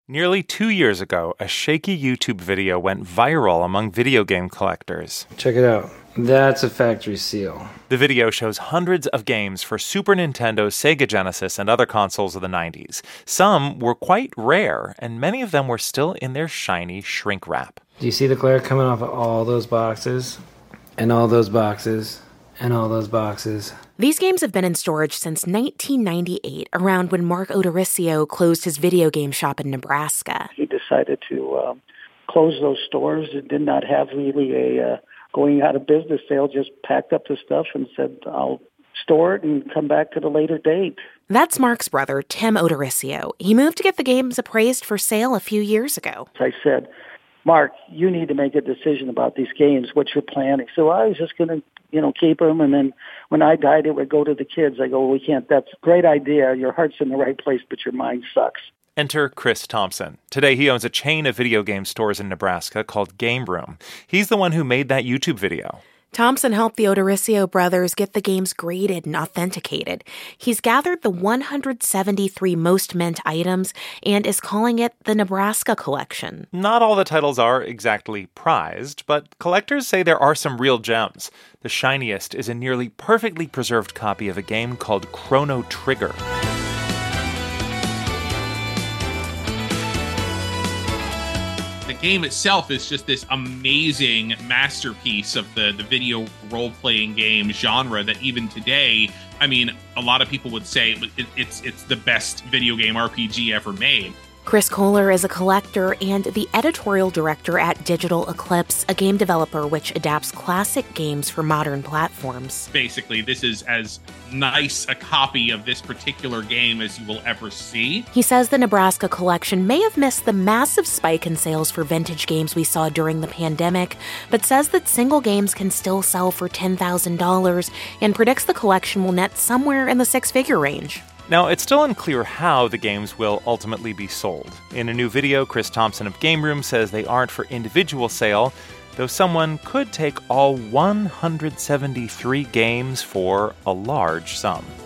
Nearly 2 years ago, a shaky YouTube video went viral among video game collectors. Check it out. That's a factory seal. The video shows hundreds of games for Super Nintendo, Sega Genesis, and other consoles of the 90s. Some were quite rare, and many of them were still in their shiny shrink wrap. Do you see the glare coming off of all those boxes? And all those boxes? And all those boxes? These games have been in storage since 1998, around when Mark O'Dorisio closed his video game shop in Nebraska. He decided to close those stores and did not have really a going out of business sale, just packed up the stuff and said, I'll store it and come back at a later date. That's Mark's brother, Tim O'Dorisio. He moved to get the games appraised for sale a few years ago. I said, Mark, you need to make a decision about these games. What's your plan? He said, well, I was just going to, keep them. And then when I died, it would go to the kids. I go, well, we can't. That's a great idea. Your heart's in the right place, but your mind sucks. Enter Chris Thompson. Today, he owns a chain of video game stores in Nebraska called Game Room. He's the one who made that YouTube video. Thompson helped the O'Dorisio brothers get the games graded and authenticated. He's gathered the 173 most meant items and is calling it the Nebraska Collection. Not all the titles are exactly prized, but collectors say there are some real gems. The shiniest is a nearly perfectly preserved copy of a game called Chrono Trigger. The game itself is just this amazing masterpiece of the video role-playing game genre that even today, a lot of people would say it's the best video game RPG ever made. Chris Kohler is a collector and the editorial director at Digital Eclipse, a game developer which adapts classic games for modern platforms. Basically, this is as nice a copy of this particular game as you will ever see. He says the Nebraska Collection may have missed the massive spike in sales for vintage games we saw during the pandemic, but says that single games can still sell for $10,000 and predicts the collection will net somewhere in the six-figure range. Now, it's still unclear how the games will ultimately be sold. In a new video, Chris Thompson of Game Room says they aren't for individual sale, though someone could take all 173 games for a large sum.